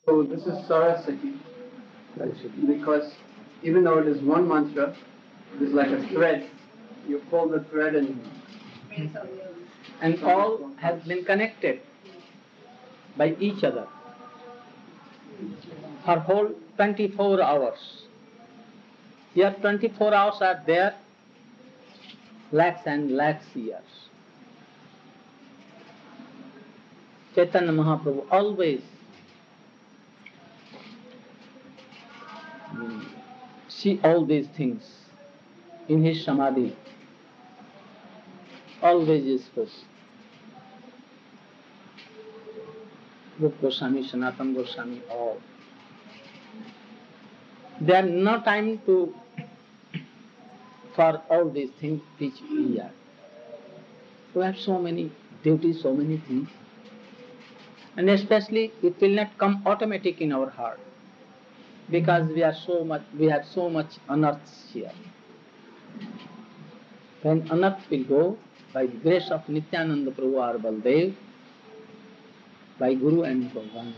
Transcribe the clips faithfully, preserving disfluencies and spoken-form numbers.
So this is Saraswati, because even though it is one mantra, it is like a thread. You pull the thread and and all has been connected by each other for whole twenty-four hours. Here twenty-four hours are there, lakhs and lakhs years. Chaitanya Mahaprabhu always see all these things in his samadhi. Always is first. Rupa Goswami, Sanatana Goswami, all. There is no time to for all these things which we are. We have so many duties, so many things, and especially it will not come automatic in our heart because we are so much. We have so much unearths here. When unearth will go by the grace of Nityananda Prabhu or Baldev, by Guru and Bhagavan,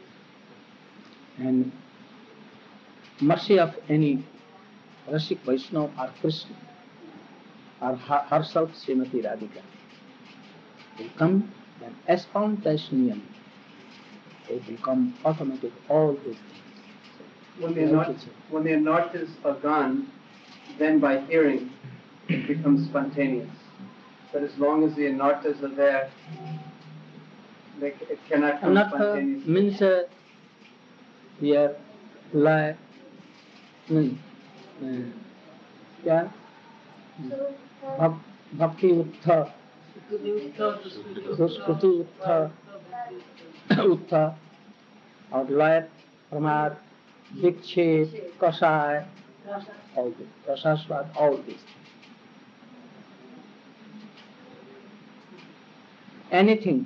and mercy of any Rasik Vaishnava or Krishna or herself Srimati Radhika will come, then spontaneously it will come automatic, all these things. When the anarthas, when the anarthas are gone, then by hearing it becomes spontaneous. But as long as the anarthas are there, they, it cannot come Anartha spontaneously. means uh, here, lie, means क्या भक्ति उत्थ दुष्कृति उत्थ उत्थ और लय प्रमाद विक्षेप कषाय all this रसास्वाद all this anything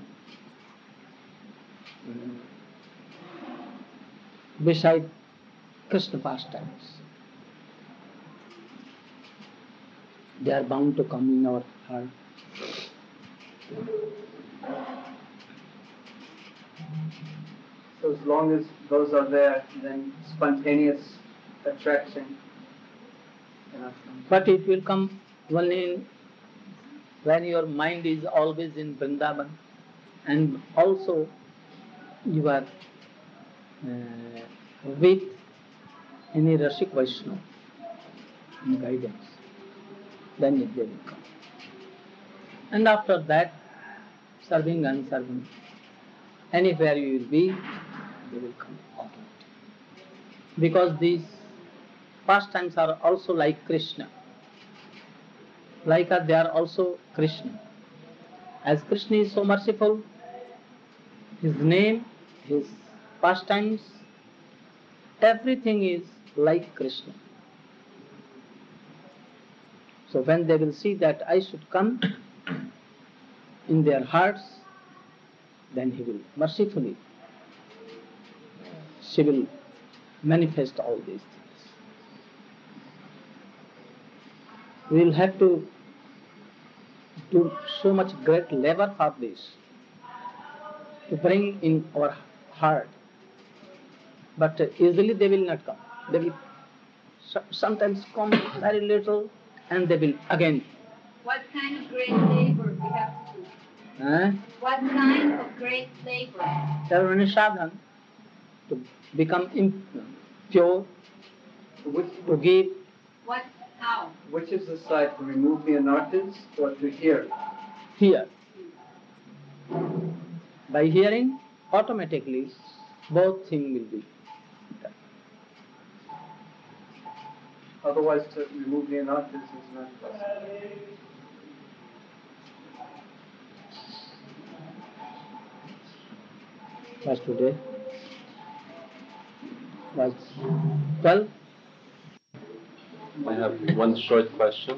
beside Krishna pastimes, they are bound to come in our heart. So as long as those are there, then spontaneous attraction cannot come. But it will come only in, when your mind is always in Vrindavan, and also you are uh, with any Rasik Vaishnava in guidance, then it will come. And after that, serving and serving, anywhere you will be, they will come automatically. Because these pastimes are also like Krishna. Like us, they are also Krishna. As Krishna is so merciful, his name, his pastimes, everything is like Krishna. So when they will see that I should come in their hearts, then he will mercifully, she will manifest all these things. We will have to do so much great labor for this, to bring in our heart. But uh, easily they will not come. They will so- sometimes come very little and they will again. What kind of great labor we have to do? Huh? What kind of great labor? Sarvani sadhan, to become imp- pure, Which, to give. What? How? which is the side, to remove the anarthas or to hear? Hear. By hearing, automatically both things will be done. Otherwise, to remove the anarthas is not possible. Was today? Was twelve? I have one short question.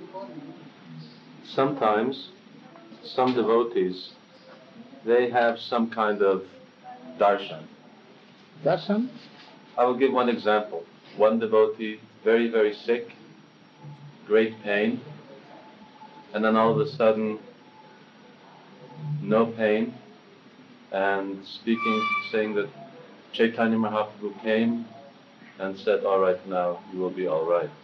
Sometimes some devotees, they have some kind of darshan. Darshan? I will give one example. One devotee, very, very sick, great pain, and then all of a sudden, no pain, and speaking, saying that Chaitanya Mahaprabhu came and said, all right, now you will be all right.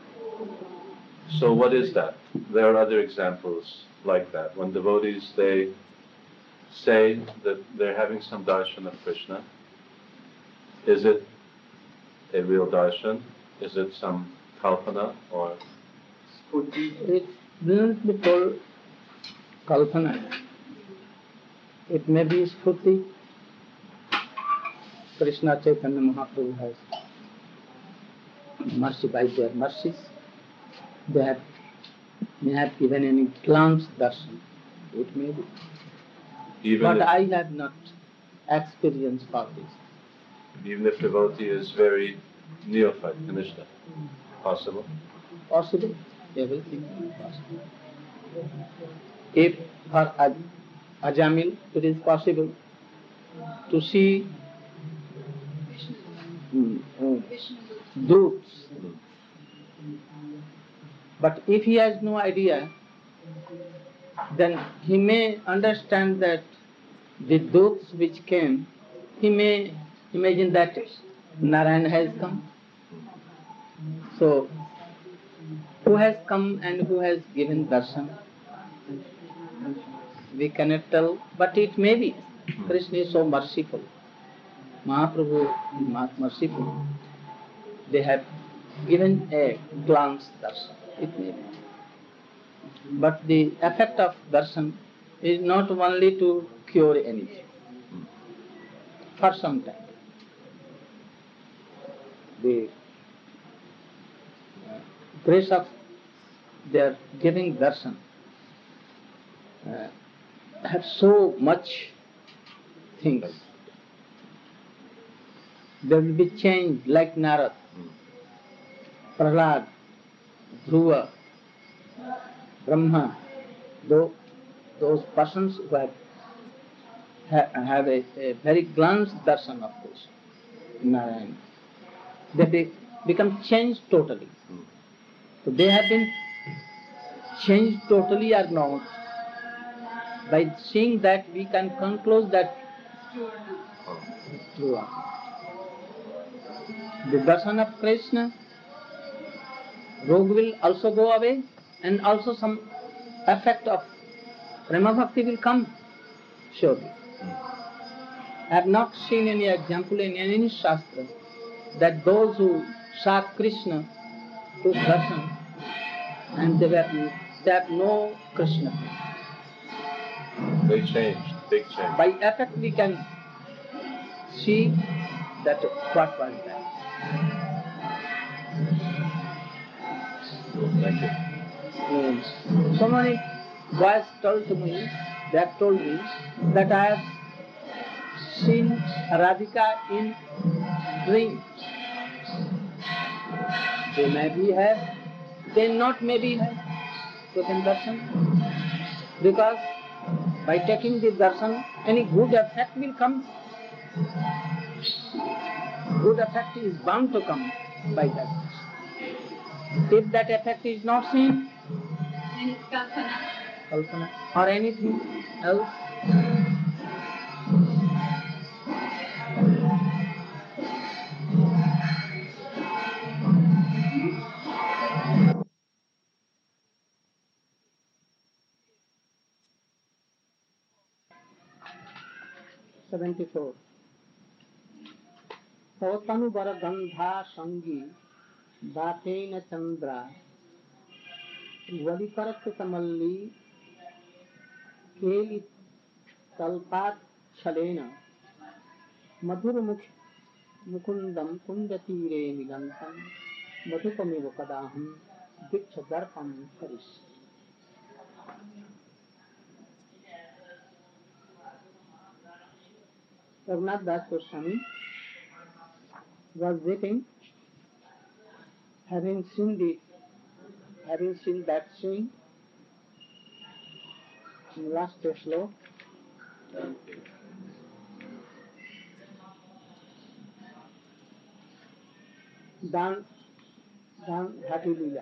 So what is that? There are other examples like that. When devotees, they say that they're having some darshan of Krishna, is it a real darshan? Is it some kalpana or? It will not be called kalpana. It may be sphuti. Krishna Chaitanya Mahaprabhu has mercy by their mercies. They have may have given any glance darshan. It may be. Even but if, I have not experienced for this. even if devotee is very neophyte, Kanishta, possible? Possible? Everything is possible. If for Aj- Ajamil it is possible to see mm, mm, dupes, but if he has no idea, then he may understand that the dupes which came, he may imagine that Narayan has come. So, who has come and who has given darshan? We cannot tell, but it may be. Krishna is so merciful. Mahaprabhu is ma- merciful. They have given a glance darshan. It may be. But the effect of darshan is not only to cure anything. For some time. The uh, grace of their giving darshan uh, have so much things. There will be change like Narad, Prahlad, Dhruva, Brahma, those, those persons who have, ha- have a, a very glance darshan of this Narayan. They be, become changed totally. So they have been changed totally or not. By seeing that, we can conclude that it's true. The darshan of Krishna, rog will also go away, and also some effect of prema bhakti will come, surely. I have not seen any example in any shastra that those who saw Krishna took darshan and they, were, they have no Krishna. They changed, big change. By effect we can see that what was that. Thank you. Means, so many boys told to me, they have told me that I have seen Radhika in dreams. They maybe have, they not maybe have taken darshan. Because by taking the darshan, any good effect will come. Good effect is bound to come by that. If that effect is not seen, And it's kalpana. kalpana, or anything else, seventy-four. Tanu bara gandha sangi batena chandra valikarat tamalli keli talpat chalena madhur mukh mukundam kundatire milantam madhupamiva kadaham diksha darpam karis. Raghunath Das Goswami was waiting, having seen the, having seen that scene in last slow, Dan, Dan Happy Lila.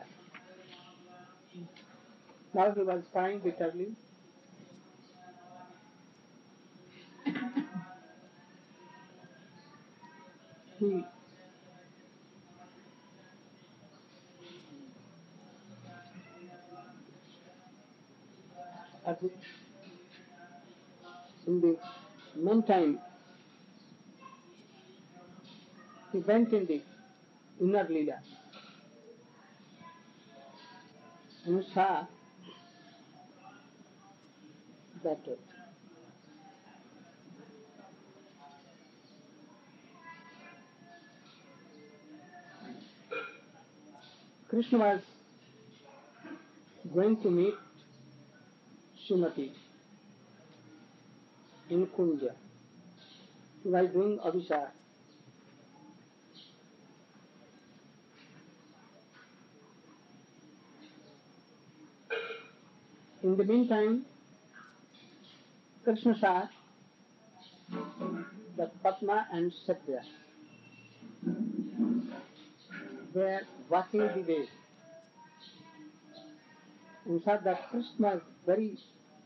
Now he was crying bitterly. he at the, in the meantime he went in the inner Leela and saw that Krishna was going to meet Srimati in Kunja. He was doing Abhishek. In the meantime, Krishna saw that Padma and Satya were watching the way. And saw that Krishna was very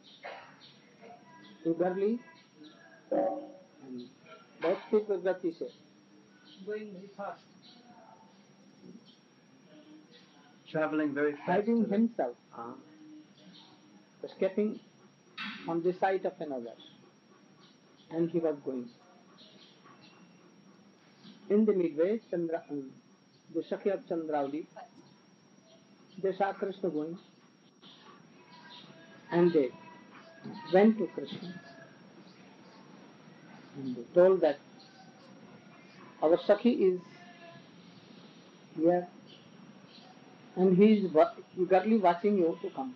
eagerly and बहुत तीव्र गति से going very fast, Traveling very fast. hiding to the- himself, Ah. escaping on the sight of another, and he was going. In the midway, Chandra, um, the Sakhi of Chandravali, they saw Krishna going, and they went to Krishna and they told that our Sakhi is here and he is wa- eagerly watching you to come.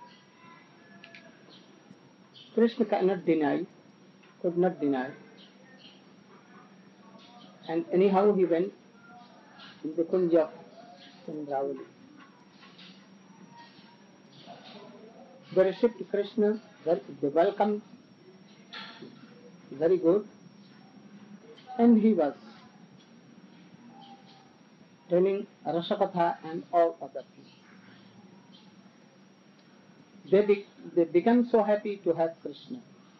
Krishna cannot deny, could not deny, and anyhow he went in the Kunja of Chandravali. They received Krishna, they welcomed, very good, and he was telling Rasakatha and all other things. They, be, they became so happy to have Krishna.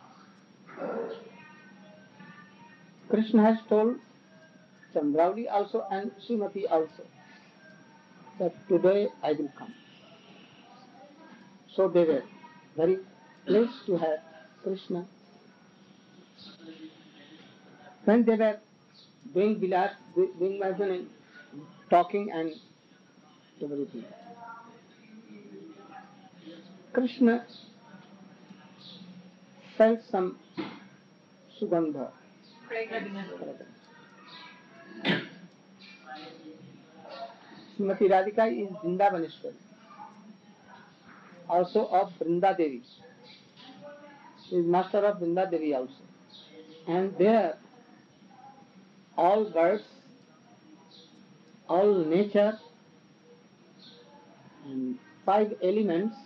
Krishna has told Chandravali also and Srimati also that today I will come. So they were very pleased to have Krishna. When they were doing Vilas, doing Vajan, talking and everything, Krishna felt some sugandha. Fragrance. Srimati Radhika is Vrindavaneshwari, also of Vrinda Devi. She is master of Vrinda Devi also. And there, all birds, all nature, and five elements,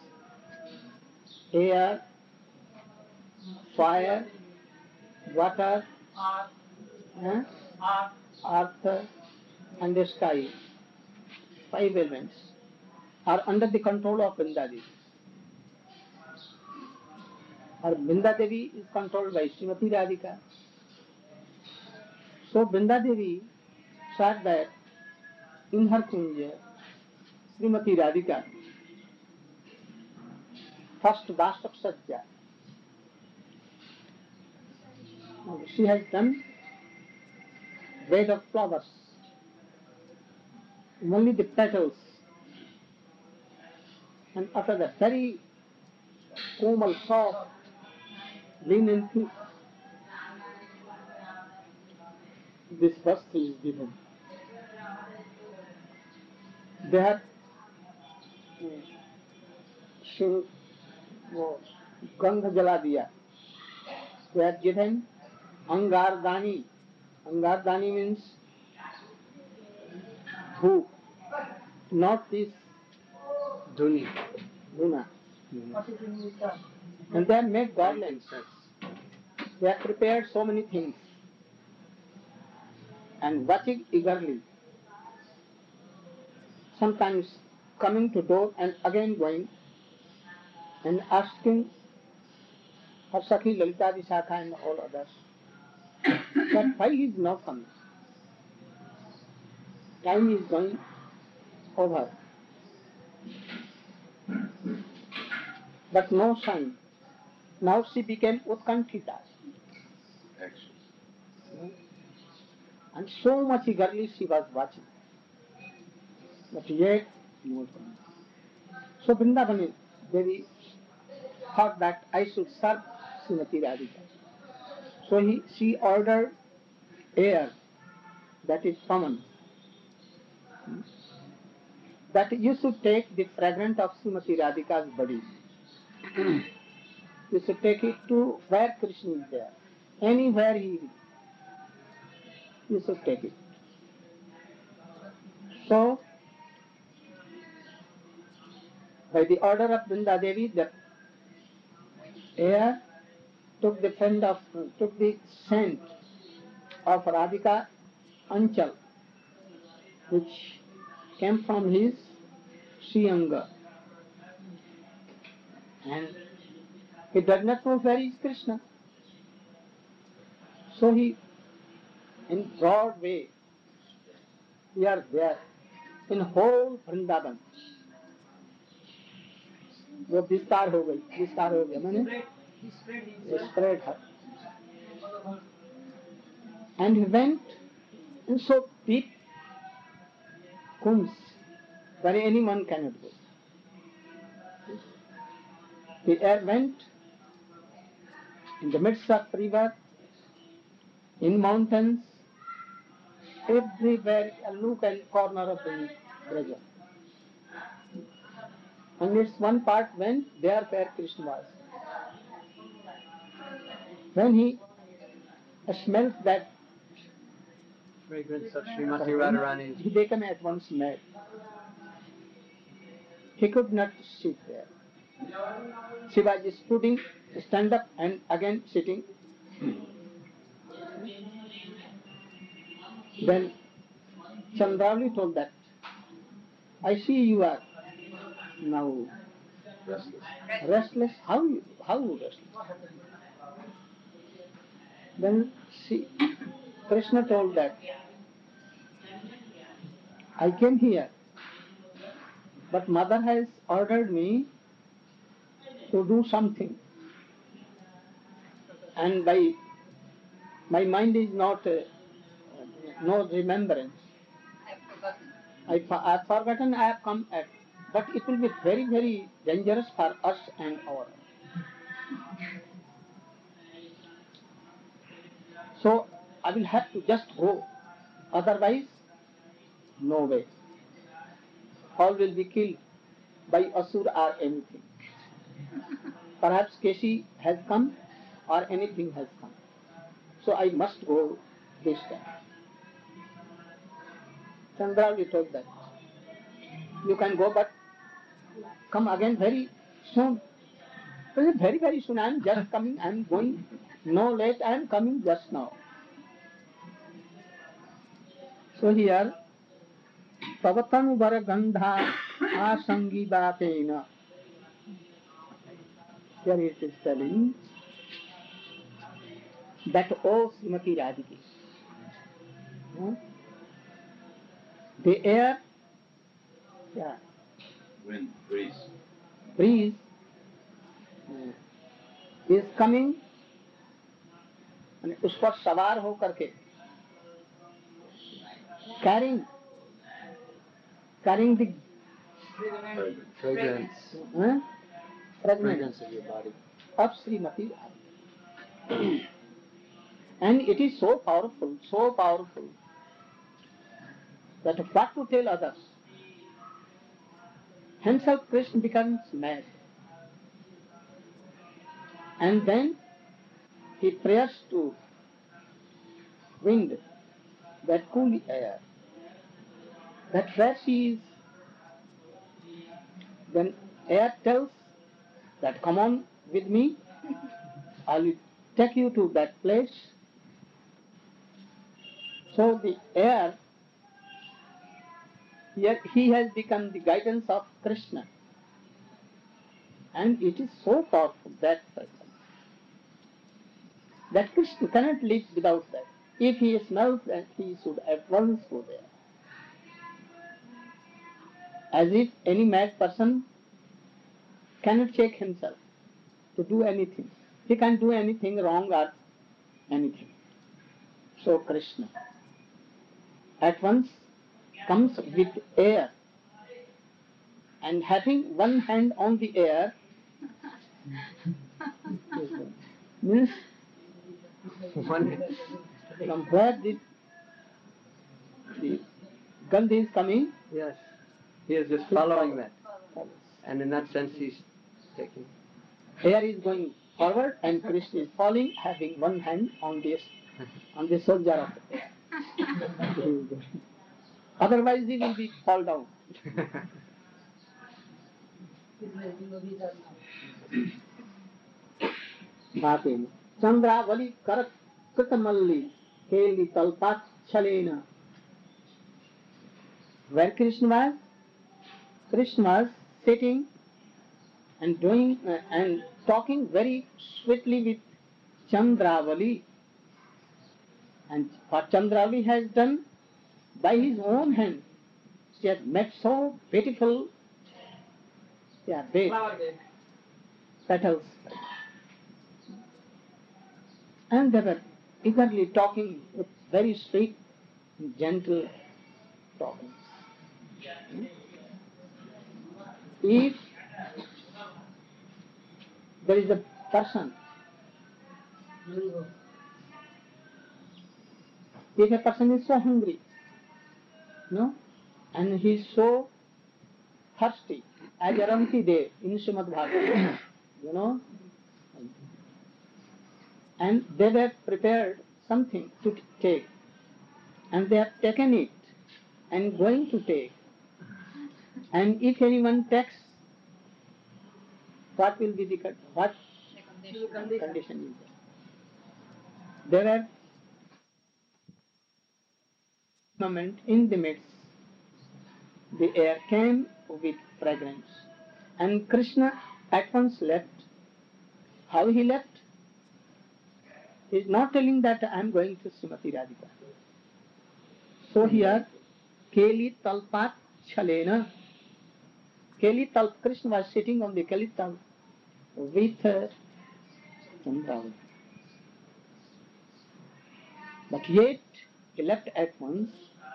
air, fire, water, eh, earth, and the sky, five elements, are under the control of Vrinda Devi. Or Vrinda Devi is controlled by Srimati Radhika. So Vrinda Devi said that in her kunja, Srimati Radhika, first Vasak Satya, she has done bed of flowers, only the petals, and after that very komal, soft, linen piece, this vastu is given. They have she वो गंध जला दिया. They have given Angardani. Angardani means who, not this Dhuni. Guna. And they have made garlands. They have prepared so many things and watching eagerly. Sometimes coming to door and again going and asking her Sakhi Lalita Vishakha and all others that why he is not coming. time is going over. But no sign. Now she became Utkantita. Actually. And so much eagerly she was watching. But yet, no sign. So Vrindavani Devi thought that I should serve Srimati Radhika. So he, she ordered air, that is common, that you should take the fragrance of Srimati Radhika's body. You should take it to where Krishna is there. Anywhere he is, you should take it. So, by the order of Vrinda Devi, the air took the scent of, took the scent of Radhika Anchal, which came from his Sriyanga. And he does not know where is Krishna. So he, in broad way, we are there, in whole Vrindavan. वो विस्तार हो गई, विस्तार हो गया मैंने spread her. And he went in so deep kunds where anyone cannot go. The air went in the midst of river, in mountains, everywhere, a nook and corner of the Braja. And its one part went there where Krishna was. When he smelt that Fragrance of Srimati Radharani's. he became at once mad. He could not sit there. She was stooding, stand up and again sitting. Then Chandravali told that, I see you are now Restless. restless. How you, how you restless? Then she, Krishna told that, I came here, but mother has ordered me to do something. And by my mind is not, uh, no remembrance. I, I have forgotten, I have come at, but it will be very, very dangerous for us and our. So I will have to just go, otherwise, no way. All will be killed by Asur or anything. Perhaps Keshi has come or anything has come. So I must go this time. Chandravali told that. You can go, but come again very soon. I said, very, very soon. I am just coming. I am going. No late. I am coming just now. So here, Pavatanu Varagandha Asangidatena. Here it is telling that, O Srimati Radhika, hmm? the air, yeah, Wind, breeze. breeze uh, is coming and उस पर सवार हो करके carrying carrying the Fragrance. uh, fragrance of your body. of Srimati Radhika. And it is so powerful, so powerful that what to tell others. Himself Krishna becomes mad. And then he prays to wind, that cool air, that where she is. Then air tells that come on with me, I will take you to that place. So the air, here he has become the guidance of Krishna. And it is so powerful, that person, that Krishna cannot live without that. If he smells that, he should at once go there. as if any mad person cannot check himself to do anything. He can't do anything wrong or anything. So Krishna at once comes with air, and having one hand on the air means One, from where the, the Gandhi is coming, yes, he is just following that. And in that sense, he's taking. air is going forward and Krishna is falling, having one hand on this on the soldier of the air. Otherwise he will be fall down. Bhapin. Chandravali karat kritamalli keli talpat chalena. Where Krishna was? Krishna was sitting and doing uh, and talking very sweetly with Chandravali. And what Chandravali has done by his own hand, she has made so beautiful, yeah, bed, petals. And they were eagerly talking with very sweet, gentle talking. If there is a person, if a person is so hungry, no, and he is so thirsty, as Aranti Dev in Srimad Bhagavatam, you know, and they were prepared something to take, and they have taken it and going to take, and if anyone takes, what will be the con- what condition is there? There were moment in the midst, the air came with fragrance, and Krishna at once left. How he left? He is not telling that I am going to Srimati Radhika. So here, Keli Talpat Chalena. Keli Talp, Krishna was sitting on the Keli Talp with uh, Chandravali. But yet, he left at once,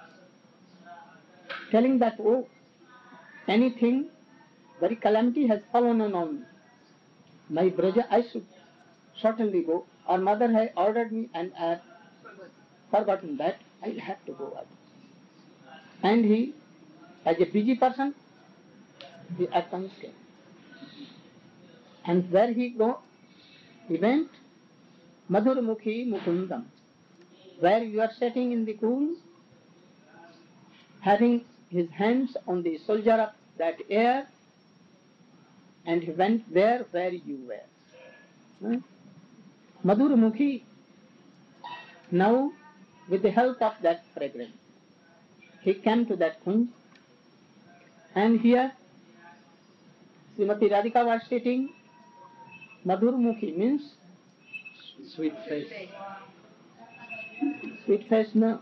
telling that, oh, anything, very calamity has fallen on me. My Braja, I should certainly go. Our mother had ordered me and I have forgotten that. I have to go out. And he, as a busy person, he at once came. And where he go, he went, Madhurmukhi Mukundam, where you are sitting in the cool, having his hands on the soldier of that air, and he went there where you were. Hmm? Madhurmukhi, now with the help of that fragrance, he came to that kunj, and here Srimati Radhika was sitting. Madhurmukhi means Sweet face. sweet face, no.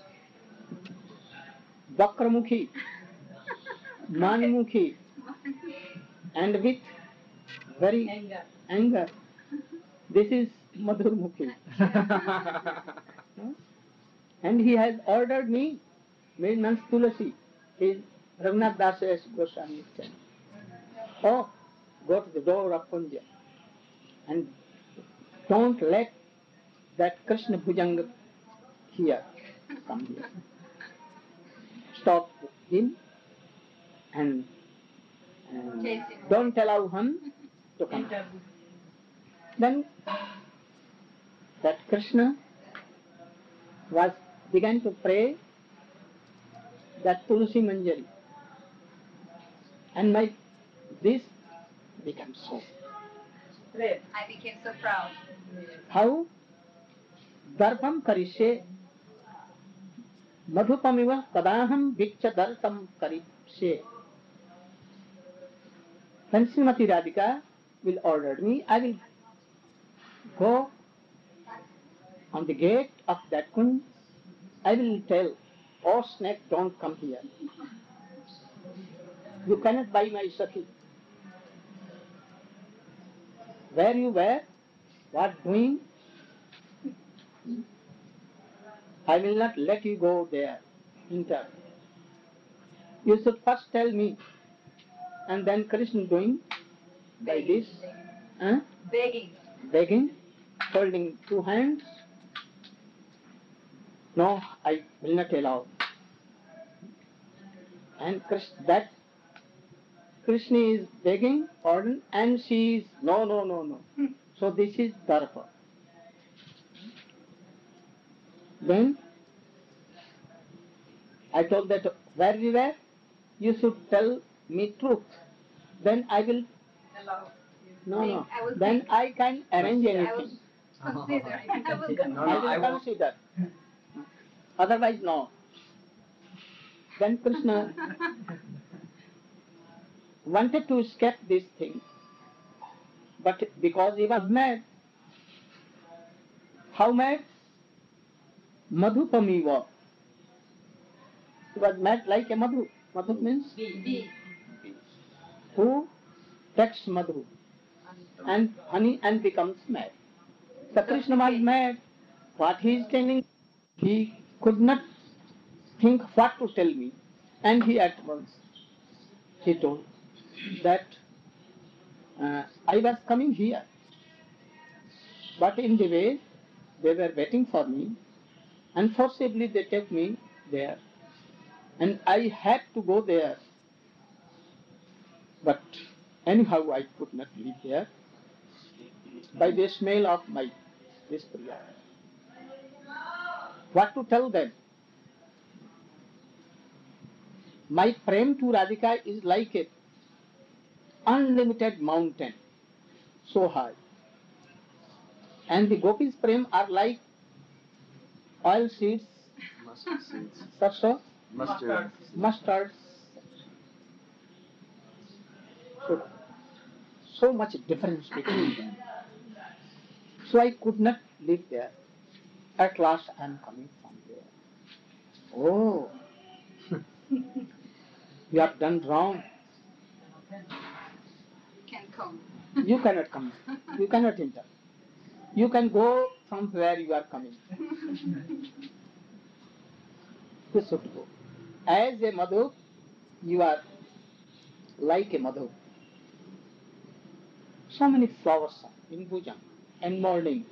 Vakramukhi, Manmukhi, and with very Anger. anger. This is Madhurmukhi. Hmm? And he has ordered me, means Tulasi, is Raghunath Das Goswami said, oh, go to the door of Kunja and don't let that Krishna Bhujanga here come here. Stop him and, and Chase him. don't allow him to come. Enter. Then that Krishna was began to pray that Tulsi Manjari, and my this becomes so. I became so proud. How? Darpam karishe madhupamiva kadaham vikcha darpam karishe. When Srimati Radhika will order me, I will go on the gate of that kunj. I will tell, oh snake, don't come here. You cannot buy my Sakhi. Where you were, what doing, I will not let you go there, enter. You should first tell me, and then Krishna doing like this, huh? Begging. Begging, holding two hands. No, I will not allow. And Krishna, that Krishna is begging pardon, and she is no, no, no, no. So this is Darpa. Then I told that where we were, you should tell me truth. Then I will. Allow. No, Think, no. I will Then think. I can arrange I anything. will consider. I will No, no, I will I will- consider. Otherwise, no. Then Krishna wanted to escape this thing, but because he was mad, how mad? Madhupamiva. He was mad like a madhu. Madhu means Be, be. who takes madhu and honey and becomes mad. So Krishna was mad. What he is telling, he could not think what to tell me, and he at once he told that uh, I was coming here, but in the way they were waiting for me, and forcibly they took me there, and I had to go there. But anyhow, I could not live there by the smell of my this Priya. What to tell them? My prem to Radhika is like a unlimited mountain, so high. And the gopis prem are like oil seeds, Mustard seeds. sarso, Mustard. mustard. So, so much difference between them. So I could not live there. At last I am coming from there. Oh, you have done wrong. Can come. You cannot come. You cannot enter. You can go from where you are coming. You should go. As a madhu, you are like a madhu. So many flowers in Bhujam and morning.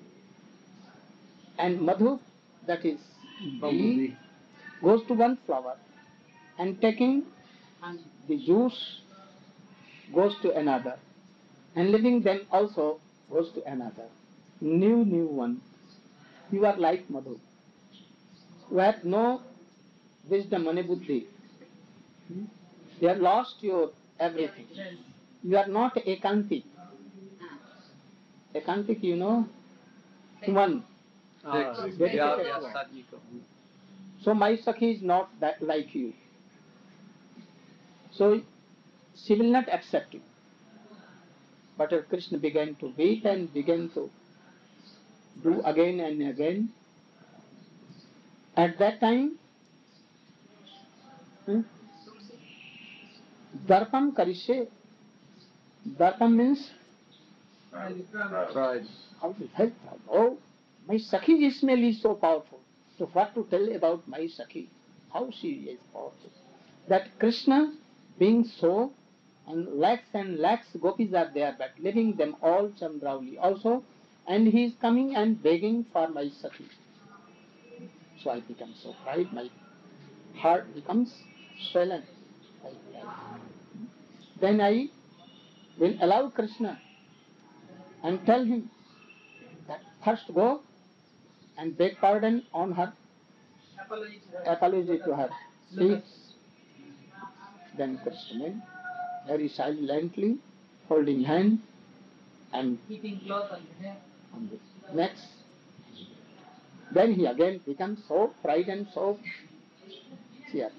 And madhu, that is Bumblebee. bee, goes to one flower and taking the juice goes to another, and leaving them also goes to another. New, new one. You are like madhu. You have no wisdom and buddhi. Hmm? You have lost your everything. You are not ekantik. Ekantik, you know, one. Ah, Six. yeah, Dedicated yeah, one. Sadhika. So my Sakhi is not that like you. So she will not accept you. But Krishna began to weep and began to do again and again. At that time, hmm, Darpam Karishe. Darpam means Pride. how to help her. Oh, my Sakhi smell is so powerful. So what to tell about my Sakhi? How she is powerful. That Krishna being so, and lakhs and lakhs gopis are there, but leaving them all Chandrauli also, and he is coming and begging for my Sakhi. So I become so proud, my heart becomes swollen. Like that. Then I will allow Krishna and tell him that first go and beg pardon on her, apology to her. Please. Then Krishna very silently holding hand and keeping cloth on the hair. on the next. Then he again becomes so frightened, so cheerful.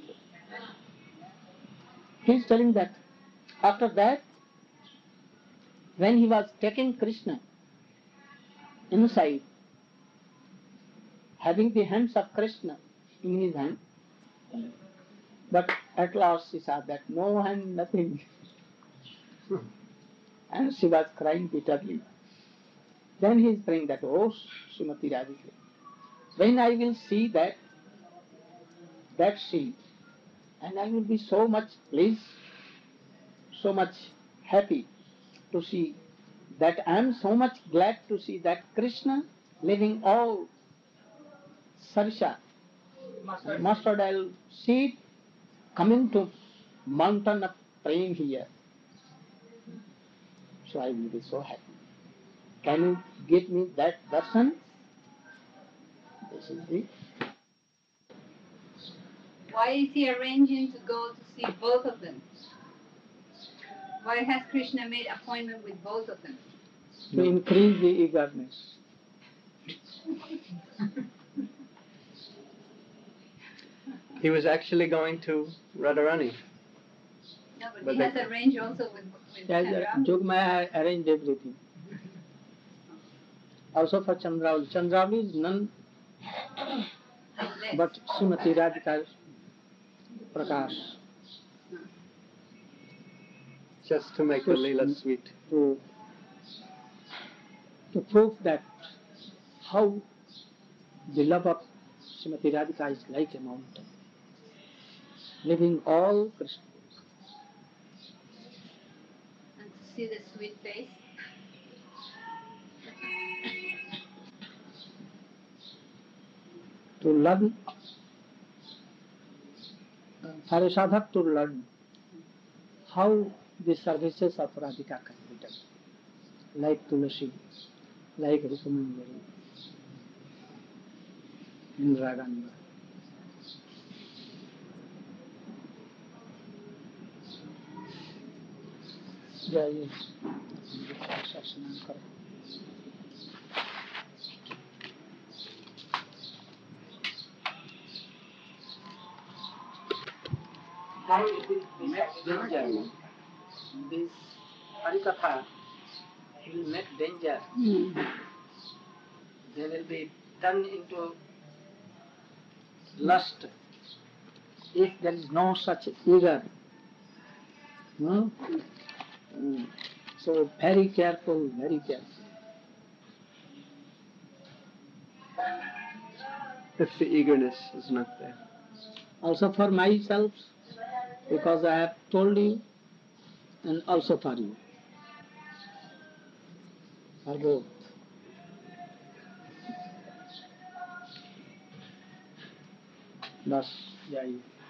He is telling that after that, when he was taking Krishna inside, having the hands of Krishna in his hand, But at last she saw that no hand, nothing. And she was crying bitterly. Then he is praying that, oh, Srimati Radhika, when I will see that, that scene, and I will be so much pleased, so much happy to see that I am so much glad to see that Krishna leaving all sarsha, mustard oil seed, coming to mountain of praying here. So I will be so happy. Can you give me that darshan? This is it. Why is he arranging to go to see both of them? Why has Krishna made appointment with both of them? To increase the eagerness. He was actually going to Radharani. No, but, But he they- has arranged also with, with As Chandra. Jogmaya arranged everything. Also for Chandravali. Chandravali is none Less. but Srimati Radhika's Prakash. Just to make the Leela sweet. To, to prove that how the love of Srimati Radhika is like a mountain, leaving all Krishna. And to see the sweet face. To learn, uh, for a sadhak to learn how the services of Radhika can be done, like Tulasi, like Rukumandari, Indira Gandhi. Jai Sasana Karo. How it will make danger. This Harikatha will make danger. They will be turned into lust if there is no such eager. No? Mm. So very careful, very careful. If the eagerness is not there. Also for myself, because I have told you, and also for you. For both. Thus, Jai.